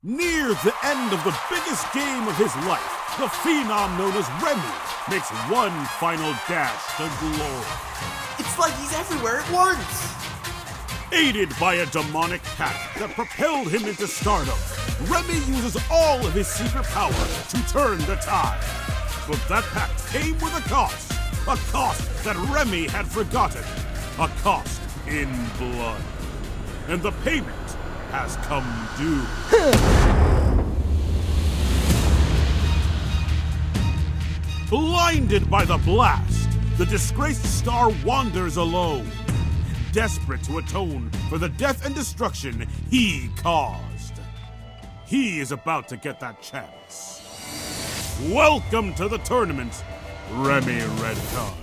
Near the end of the biggest game of his life, the phenom known as Remy makes one final dash to glory. It's like he's everywhere at once! Aided by a demonic pack that propelled him into stardom, Remy uses all of his secret power to turn the tide. But that pack came with a cost that Remy had forgotten, a cost in blood. And the payment has come due. Blinded by the blast, the disgraced star wanders alone, desperate to atone for the death and destruction he caused. He is about to get that chance. Welcome to the tournament, Remy Redcon.